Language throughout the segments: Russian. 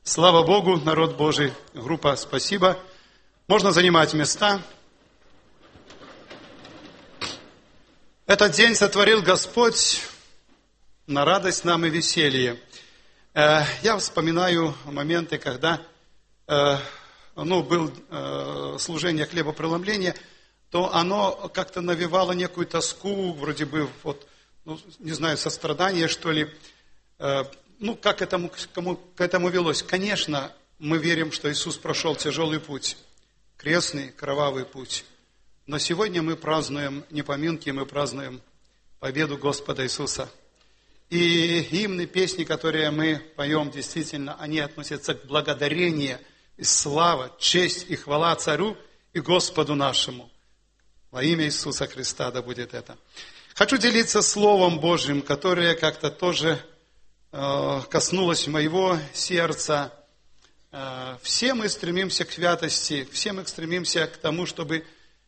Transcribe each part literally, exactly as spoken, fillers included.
Слава Богу, народ Божий, группа «Спасибо». Можно занимать места. Этот день сотворил Господь на радость нам и веселье. Я вспоминаю моменты, когда ну, было служение хлебопреломления, то оно как-то навевало некую тоску, вроде бы, вот, ну, не знаю, сострадание, что ли. Ну, как к этому, кому, к этому велось? Конечно, мы верим, что Иисус прошел тяжелый путь, крестный, кровавый путь. Но сегодня мы празднуем не поминки, мы празднуем победу Господа Иисуса. И гимны, песни, которые мы поем, действительно, они относятся к благодарению и слава, честь и хвала Царю и Господу нашему. Во имя Иисуса Христа да будет это. Хочу делиться Словом Божьим, которое как-то тоже коснулось моего сердца. Все мы стремимся к святости, все мы стремимся к тому, чтобы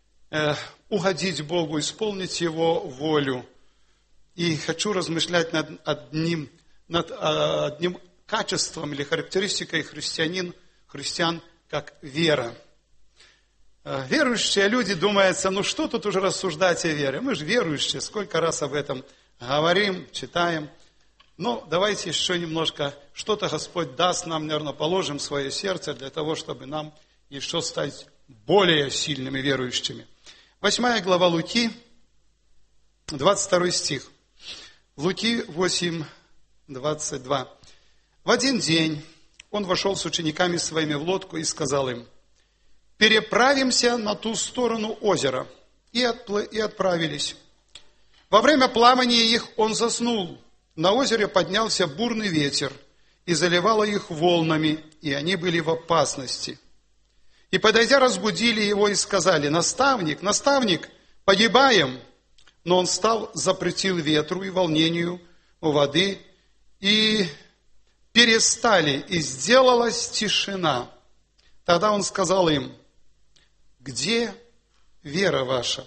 угодить Богу, исполнить Его волю. И хочу размышлять над одним, над одним качеством или характеристикой христианин, христиан, как вера. Верующие люди думаются, ну что тут уже рассуждать о вере? Мы же верующие, сколько раз об этом говорим, читаем. Но давайте еще немножко, что-то Господь даст нам, наверное, положим в свое сердце для того, чтобы нам еще стать более сильными верующими. Восьмая глава Луки, двадцать второй стих. Луки восемь, двадцать два. В один день он вошел с учениками своими в лодку и сказал им: переправимся на ту сторону озера. И, отпл- и отправились. Во время плавания их он заснул. На озере поднялся бурный ветер и заливало их волнами, и они были в опасности. И, подойдя, разбудили его и сказали: наставник, наставник, погибаем. Но он встал, запретил ветру и волнению у воды, и перестали, и сделалась тишина. Тогда он сказал им: где вера ваша?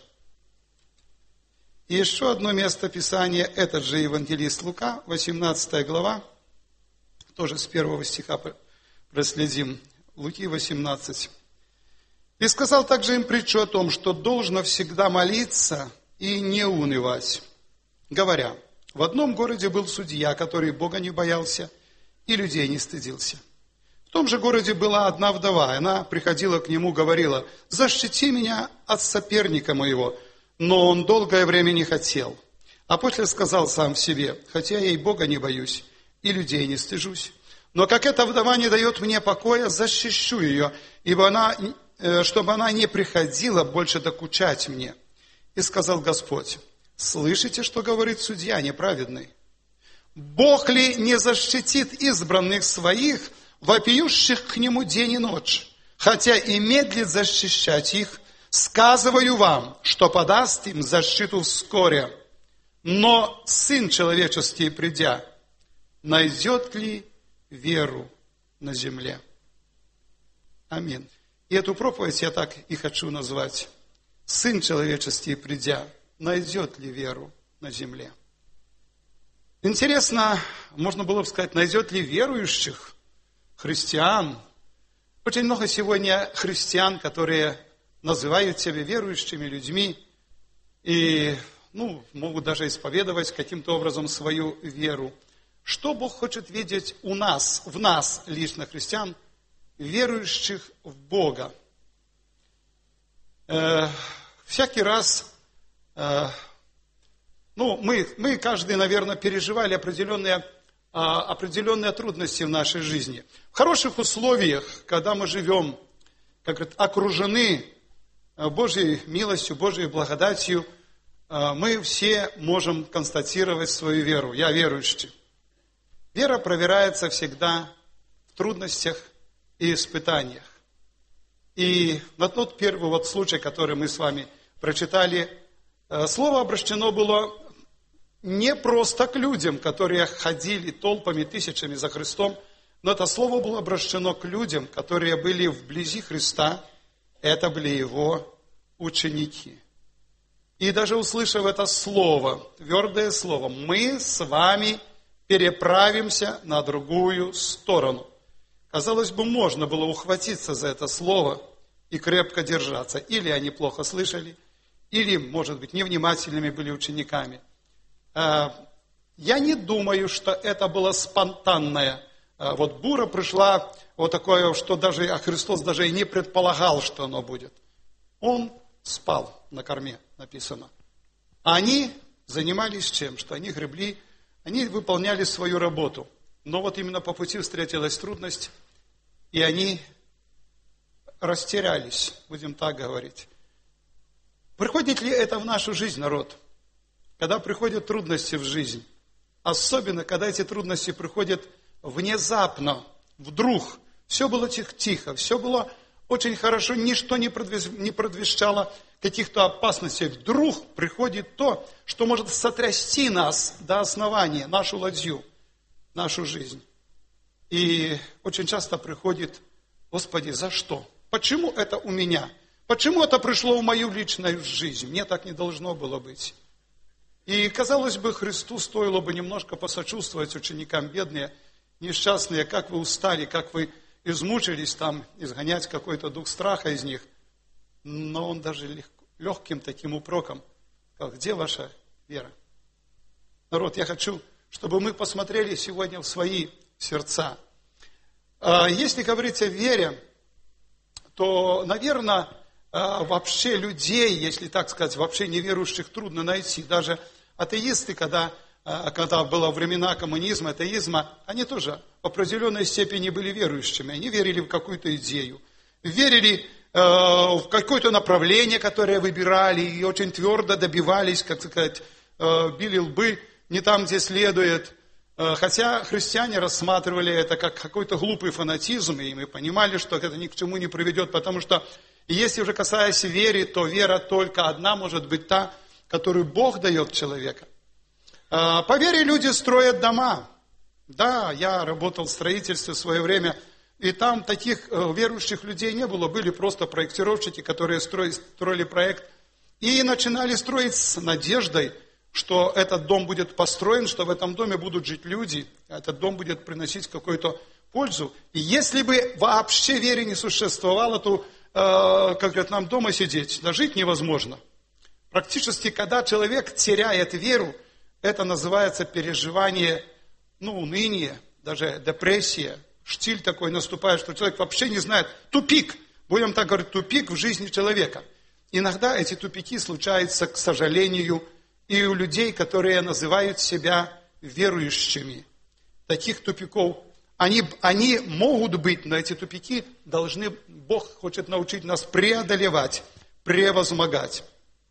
И еще одно место Писания, этот же евангелист Лука, восемнадцатая глава, тоже с первого стиха проследим, Луки восемнадцать. И сказал также им притчу о том, что должно всегда молиться и не унывать, говоря: в одном городе был судья, который Бога не боялся и людей не стыдился. В том же городе была одна вдова, она приходила к нему, говорила: защити меня от соперника моего. Но он долгое время не хотел. А после сказал сам в себе: хотя я и Бога не боюсь, и людей не стыжусь. Но как эта вдова не дает мне покоя, защищу ее, ибо она, чтобы она не приходила больше докучать мне. И сказал Господь: слышите, что говорит судья неправедный? Бог ли не защитит избранных своих, вопиющих к нему день и ночь, хотя и медлит защищать их? Сказываю вам, что подаст им защиту вскоре. Но Сын Человеческий, придя, найдет ли веру на земле? Аминь. И эту проповедь я так и хочу назвать: Сын Человеческий, придя, найдет ли веру на земле? Интересно, можно было бы сказать, найдет ли верующих, христиан? Очень много сегодня христиан, которые называют себя верующими людьми и ну, могут даже исповедовать каким-то образом свою веру. Что Бог хочет видеть у нас, в нас, лично христиан, верующих в Бога? Э, всякий раз, э, ну, мы, мы каждый, наверное, переживали определенные, э, определенные трудности в нашей жизни. В хороших условиях, когда мы живем, как говорят, окружены Божьей милостью, Божьей благодатью, мы все можем констатировать свою веру. Я верующий. Вера проверяется всегда в трудностях и испытаниях. И на тот первый вот случай, который мы с вами прочитали, слово обращено было не просто к людям, которые ходили толпами, тысячами за Христом, но это слово было обращено к людям, которые были вблизи Христа. Это были его ученики. И даже услышав это слово, твердое слово, мы с вами переправимся на другую сторону. Казалось бы, можно было ухватиться за это слово и крепко держаться. Или они плохо слышали, или, может быть, невнимательными были учениками. Я не думаю, что это было спонтанное. Вот бура пришла, вот такое, что даже а Христос даже и не предполагал, что оно будет. Он спал на корме, написано. А они занимались чем? Что они гребли, они выполняли свою работу. Но вот именно по пути встретилась трудность, и они растерялись, будем так говорить. Приходит ли это в нашу жизнь, народ? Когда приходят трудности в жизнь, особенно когда эти трудности приходят внезапно, вдруг, все было тихо, все было очень хорошо, ничто не предвещало каких-то опасностей. Вдруг приходит то, что может сотрясти нас до основания, нашу ладью, нашу жизнь. И очень часто приходит: Господи, за что? Почему это у меня? Почему это пришло в мою личную жизнь? Мне так не должно было быть. И, казалось бы, Христу стоило бы немножко посочувствовать ученикам бедные, несчастные, как вы устали, как вы измучились там, изгонять какой-то дух страха из них. Но он даже легко, легким таким упроком сказал: где ваша вера? Народ, я хочу, чтобы мы посмотрели сегодня в свои сердца. Если говорить о вере, то, наверное, вообще людей, если так сказать, вообще неверующих трудно найти. Даже атеисты, когда, когда было времена коммунизма, атеизма, они тоже в определенной степени были верующими. Они верили в какую-то идею, верили в какое-то направление, которое выбирали, и очень твердо добивались, как сказать, били лбы не там, где следует. Хотя христиане рассматривали это как какой-то глупый фанатизм, и мы понимали, что это ни к чему не приведет, потому что если уже касаясь веры, то вера только одна может быть та, которую Бог дает человеку. По вере люди строят дома. Да, я работал в строительстве в свое время, и там таких верующих людей не было, были просто проектировщики, которые строили проект, и начинали строить с надеждой, что этот дом будет построен, что в этом доме будут жить люди, этот дом будет приносить какую-то пользу. И если бы вообще веры не существовало, то, э, как говорят, нам дома сидеть, да жить невозможно. Практически, когда человек теряет веру, это называется переживание, ну, уныние, даже депрессия, штиль такой наступает, что человек вообще не знает, тупик, будем так говорить, тупик в жизни человека. Иногда эти тупики случаются, к сожалению, и у людей, которые называют себя верующими. Таких тупиков, они, они могут быть, но эти тупики должны, Бог хочет научить нас преодолевать, превозмогать.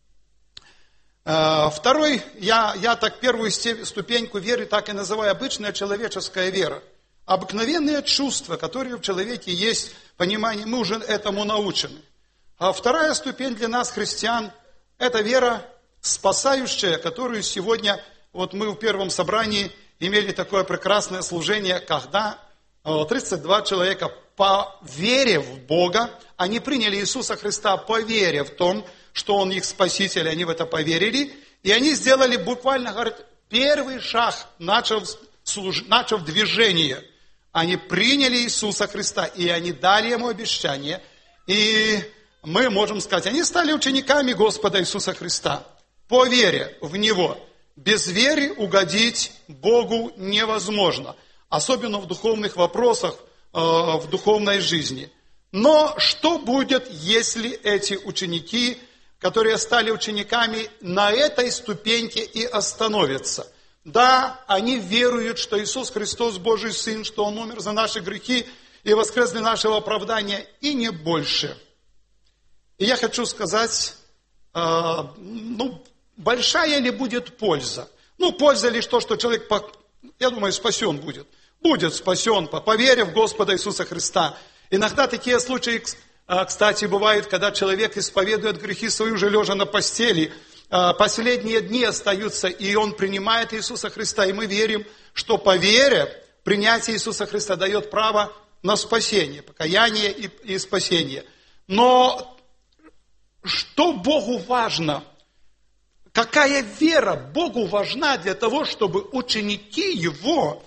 Второй, я, я так первую ступеньку веры так и называю, обычная человеческая вера. Обыкновенные чувства, которые в человеке есть, понимание, мы уже этому научены. А вторая ступень для нас, христиан, это вера спасающая, которую сегодня, вот мы в первом собрании имели такое прекрасное служение, когда тридцать два человека по вере в Бога, они приняли Иисуса Христа по вере в том, что Он их Спаситель, они в это поверили, и они сделали буквально, говорят, первый шаг, начав, служ... начав движение. Они приняли Иисуса Христа, и они дали Ему обещание, и мы можем сказать, они стали учениками Господа Иисуса Христа. По вере в Него. Без веры угодить Богу невозможно. Особенно в духовных вопросах, в духовной жизни. Но что будет, если эти ученики, которые стали учениками, на этой ступеньке и остановятся? Да, они веруют, что Иисус Христос Божий Сын, что Он умер за наши грехи и воскрес для нашего оправдания, и не больше. И я хочу сказать, ну, большая ли будет польза? Ну, польза лишь то, что человек, я думаю, спасен будет. Будет спасен, поверив в Господа Иисуса Христа. Иногда такие случаи, кстати, бывают, когда человек исповедует грехи свои уже лежа на постели. Последние дни остаются, и он принимает Иисуса Христа. И мы верим, что по вере принятие Иисуса Христа дает право на спасение, покаяние и, и спасение. Но что Богу важно? Какая вера Богу важна для того, чтобы ученики Его,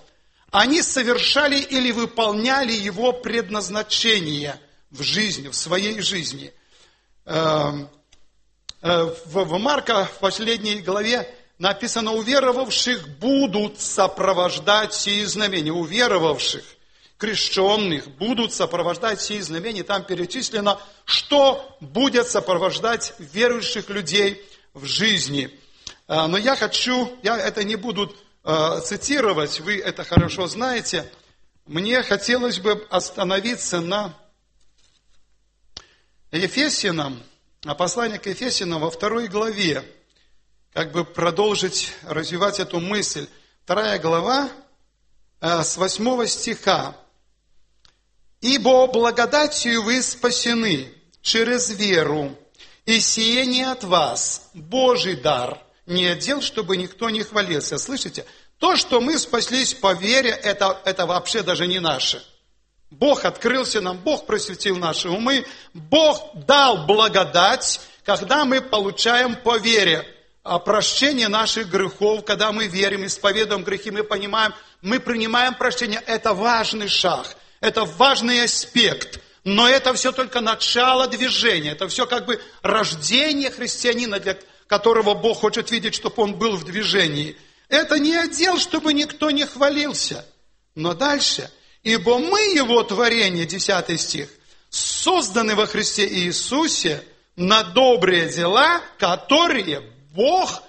они совершали или выполняли его предназначение в жизни, в своей жизни. В Марка, в последней главе, написано: уверовавших будут сопровождать сии знамения. Уверовавших, крещенных будут сопровождать сии знамения. Там перечислено, что будет сопровождать верующих людей в жизни. Но я хочу, я это не буду цитировать, вы это хорошо знаете. Мне хотелось бы остановиться на Ефесянам, на послании к Ефесянам во второй главе, как бы продолжить развивать эту мысль. Вторая глава с восьмого стиха. «Ибо благодатью вы спасены через веру, и сие не от вас, Божий дар, не отдел, чтобы никто не хвалился». Слышите? То, что мы спаслись по вере, это, это вообще даже не наше. Бог открылся нам, Бог просветил наши умы, Бог дал благодать, когда мы получаем по вере прощение наших грехов, когда мы верим, исповедуем грехи, мы понимаем, мы принимаем прощение. Это важный шаг, это важный аспект. Но это все только начало движения, это все как бы рождение христианина, для которого Бог хочет видеть, чтобы он был в движении. Это не отдел, чтобы никто не хвалился. Но дальше: «Ибо мы, Его творение», десятый стих, «созданы во Христе Иисусе на добрые дела, которые Бог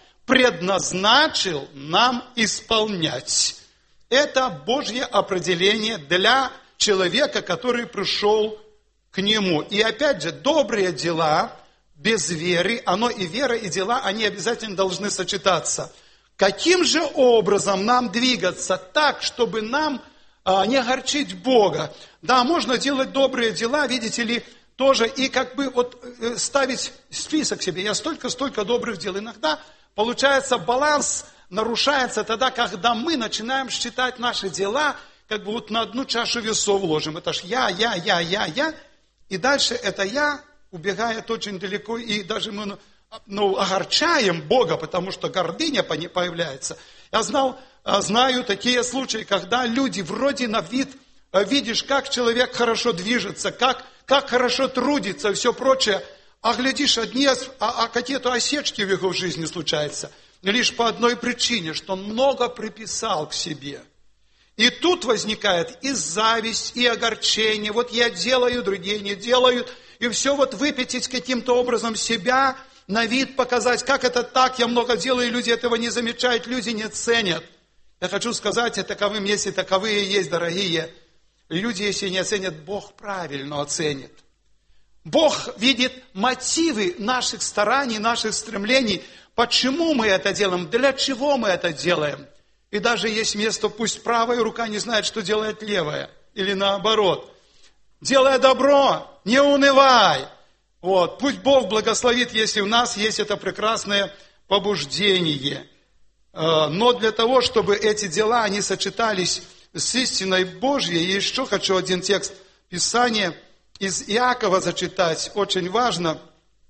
предназначил нам исполнять». Это Божье определение для человека, который пришел к Нему. И опять же, добрые дела без веры, оно и вера, и дела, они обязательно должны сочетаться. Каким же образом нам двигаться так, чтобы нам а, не огорчить Бога? Да, можно делать добрые дела, видите ли, тоже, и как бы вот ставить список себе. Я столько-столько добрых дел. Иногда получается баланс нарушается тогда, когда мы начинаем считать наши дела, как бы вот на одну чашу весов ложим. Это ж я, я, я, я, я. И дальше это я убегает очень далеко, и даже мы ну, огорчаем Бога, потому что гордыня появляется. Я знал, знаю такие случаи, когда люди вроде на вид, видишь, как человек хорошо движется, как, как хорошо трудится и все прочее, а глядишь, одни, а, а какие-то осечки в его жизни случаются. Лишь по одной причине, что он много приписал к себе. И тут возникает и зависть, и огорчение. Вот я делаю, другие не делают. И все вот выпятить каким-то образом себя, на вид показать, как это так, я много делаю, и люди этого не замечают, люди не ценят. Я хочу сказать, и таковым есть, и таковые есть, дорогие. Люди, если не оценят, Бог правильно оценит. Бог видит мотивы наших стараний, наших стремлений. Почему мы это делаем? Для чего мы это делаем? И даже есть место, пусть правая рука не знает, что делает левая. Или наоборот. Делай добро, не унывай. Вот. Пусть Бог благословит, если у нас есть это прекрасное побуждение. Но для того, чтобы эти дела, они сочетались с истиной Божьей, и еще хочу один текст Писания из Иакова зачитать. Очень важно.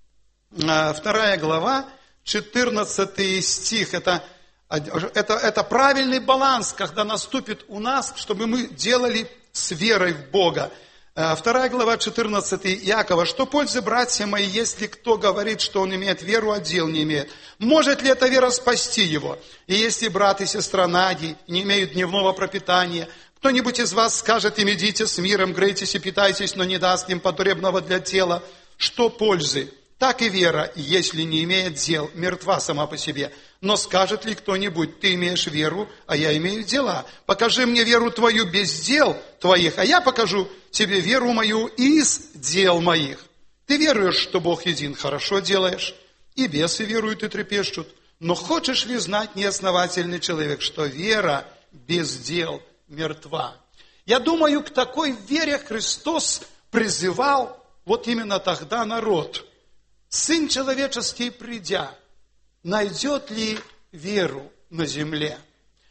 Вторая глава, четырнадцатый стих. Это, это, это правильный баланс, когда наступит у нас, чтобы мы делали с верой в Бога. Вторая глава, четырнадцатый Иакова. «Что пользы, братья мои, если кто говорит, что он имеет веру, а дел не имеет? Может ли эта вера спасти его? И если брат и сестра наги не имеют дневного пропитания, кто-нибудь из вас скажет им: идите с миром, грейтесь и питайтесь, но не даст им потребного для тела. Что пользы? Так и вера, если не имеет дел, мертва сама по себе. Но скажет ли кто-нибудь: ты имеешь веру, а я имею дела? Покажи мне веру твою без дел твоих, а я покажу тебе веру мою из дел моих. Ты веруешь, что Бог един, хорошо делаешь, и бесы веруют и трепещут. Но хочешь ли знать, неосновательный человек, что вера без дел мертва?» Я думаю, к такой вере Христос призывал вот именно тогда народ. Сын человеческий, придя, найдет ли веру на земле?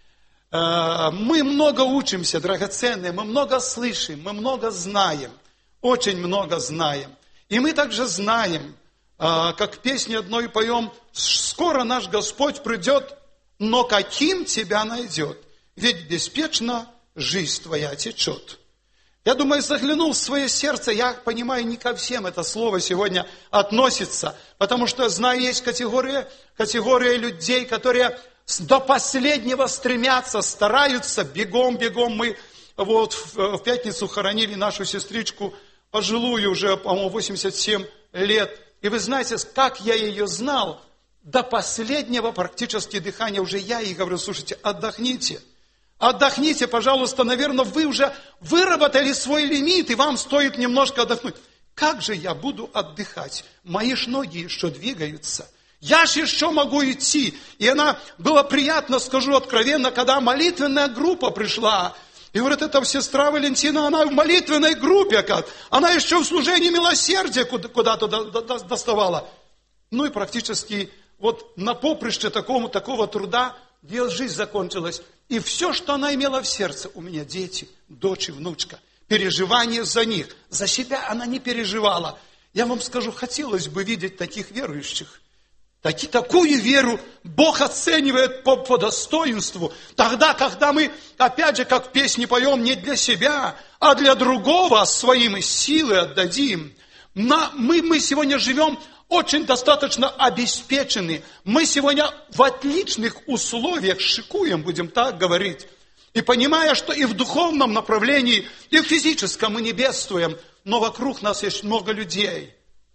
Мы много учимся, драгоценные, мы много слышим, мы много знаем, очень много знаем. И мы также знаем, как в песне одной поем: «Скоро наш Господь придет, но каким тебя найдет? Ведь беспечно жизнь твоя течет. Я думаю, заглянул в свое сердце, я понимаю, не ко всем это слово сегодня относится, потому что, знаю, есть категория, категория людей, которые до последнего стремятся, стараются, бегом-бегом. Мы вот в пятницу хоронили нашу сестричку, пожилую уже, по-моему, восемьдесят семь лет. И вы знаете, как я ее знал, до последнего практически дыхания уже я ей говорю, слушайте, отдохните. Отдохните, пожалуйста, наверное, вы уже выработали свой лимит, и вам стоит немножко отдохнуть. Как же я буду отдыхать? Мои ж ноги еще двигаются. Я ж еще могу идти. И она, было приятно, скажу откровенно, когда молитвенная группа пришла. И говорит, это сестра Валентина, она в молитвенной группе, как? Она еще в служении милосердия куда-то доставала. Ну и практически вот на поприще такому, такого труда ее жизнь закончилась. И все, что она имела в сердце, у меня дети, дочь и внучка, переживание за них. За себя она не переживала. Я вам скажу, хотелось бы видеть таких верующих. Таки, такую веру Бог оценивает по, по достоинству. Тогда, когда мы, опять же, как в песне поем, не для себя, а для другого своим силы отдадим. На, мы, мы сегодня живем очень достаточно обеспечены. Мы сегодня в отличных условиях шикуем, будем так говорить. И понимая, что и в духовном направлении, и в физическом мы не бедствуем, но вокруг нас есть много людей.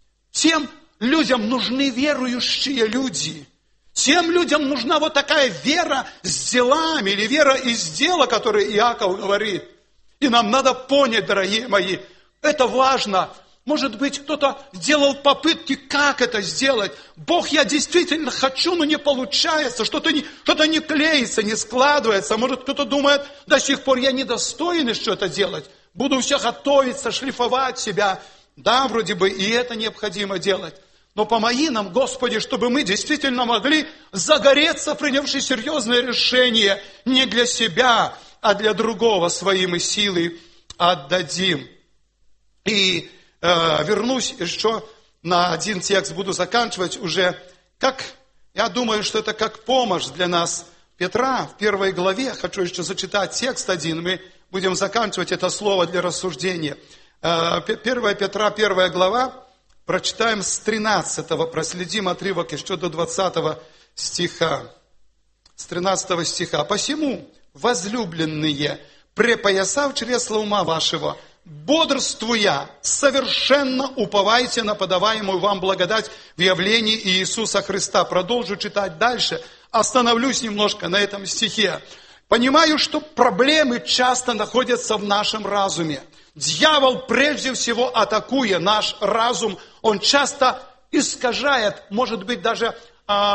Тем людям нужны верующие люди. Тем людям нужна вот такая вера с делами, или вера из дела, которую Иаков говорит. И нам надо понять, дорогие мои, это важно. Может быть, кто-то делал попытки, как это сделать. Бог, я действительно хочу, но не получается. Что-то не, что-то не клеится, не складывается. Может, кто-то думает, до сих пор я недостоин еще это делать. Буду все готовиться, шлифовать себя. Да, вроде бы и это необходимо делать. Но помоги нам, Господи, чтобы мы действительно могли загореться, принявши серьезное решение не для себя, а для другого своими силы отдадим. И э, вернусь еще на один текст, буду заканчивать уже. Как, я думаю, что это как помощь для нас. Петра в первой главе, хочу еще зачитать текст один, мы будем заканчивать это слово для рассуждения. Э, первая Петра, первая глава. Прочитаем с тринадцатого, проследим отрывок еще до двадцатого стиха. С тринадцатого стиха. «Посему, возлюбленные, препоясав чресла ума вашего, бодрствуя, совершенно уповайте на подаваемую вам благодать в явлении Иисуса Христа». Продолжу читать дальше. Остановлюсь немножко на этом стихе. Понимаю, что проблемы часто находятся в нашем разуме. Дьявол, прежде всего, атакуя наш разум, он часто искажает, может быть, даже э,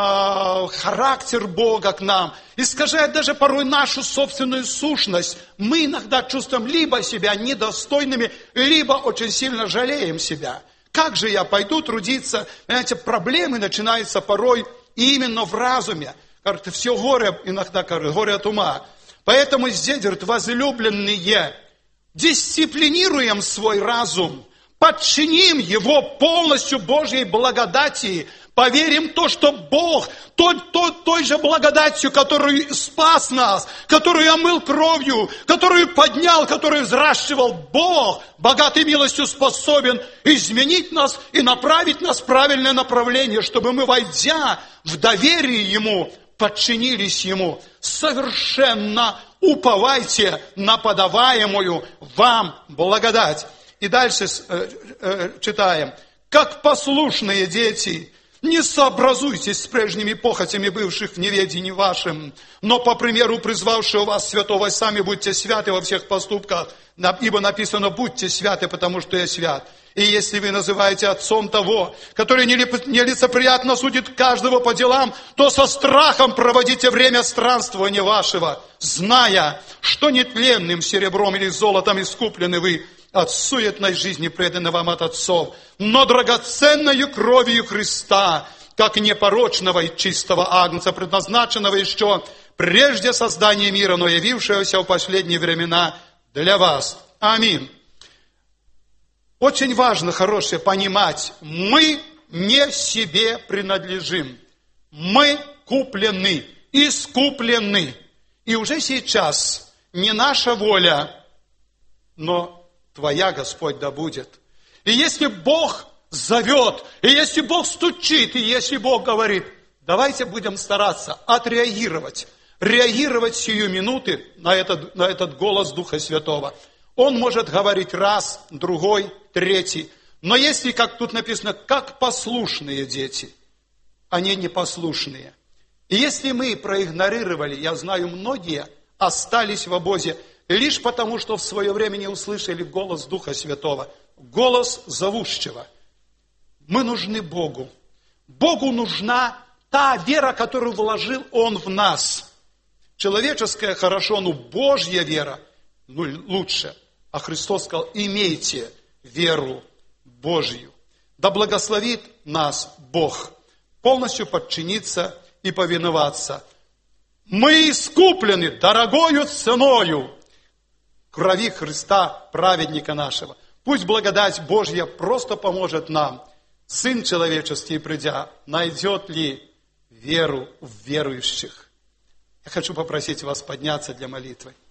характер Бога к нам, искажает даже порой нашу собственную сущность. Мы иногда чувствуем либо себя недостойными, либо очень сильно жалеем себя. Как же я пойду трудиться? Понимаете, проблемы начинаются порой именно в разуме. Как-то все горе, иногда как, горе от ума. Поэтому здесь говорит, возлюбленные, дисциплинируем свой разум, подчиним его полностью Божьей благодати, поверим в то, что Бог той, той, той же благодатью, которую спас нас, которую омыл кровью, которую поднял, которую взращивал Бог, богатой милостью способен изменить нас и направить нас в правильное направление, чтобы мы, войдя в доверие Ему, подчинились Ему. Совершенно уповайте на подаваемую вам благодать. И дальше э, э, читаем. Как послушные дети, не сообразуйтесь с прежними похотями бывших в неведении вашим, но по примеру призвавшего вас святого, сами будьте святы во всех поступках, ибо написано, будьте святы, потому что я свят. И если вы называете отцом того, который нелицеприятно судит каждого по делам, то со страхом проводите время странствования вашего, зная, что нетленным серебром или золотом искуплены вы от суетной жизни, преданной вам от отцов, но драгоценною кровью Христа, как непорочного и чистого агнца, предназначенного еще прежде создания мира, но явившегося в последние времена для вас. Аминь. Очень важно, хорошее, понимать, мы не себе принадлежим. Мы куплены, искуплены. И уже сейчас не наша воля, но Твоя, Господь, да будет. И если Бог зовет, и если Бог стучит, и если Бог говорит, давайте будем стараться отреагировать, реагировать сию минуты на этот, на этот голос Духа Святого. Он может говорить раз, другой, третий. Но если, как тут написано, как послушные дети, они непослушные. И если мы проигнорировали, я знаю, многие остались в обозе, лишь потому, что в свое время не услышали голос Духа Святого, голос зовущего. Мы нужны Богу. Богу нужна та вера, которую вложил Он в нас. Человеческая хорошо, но Божья вера ну, лучше. А Христос сказал, имейте веру Божью. Да благословит нас Бог полностью подчиниться и повиноваться. Мы искуплены дорогою ценою крови Христа, праведника нашего. Пусть благодать Божья просто поможет нам. Сын человеческий, придя, найдет ли веру в верующих? Я хочу попросить вас подняться для молитвы.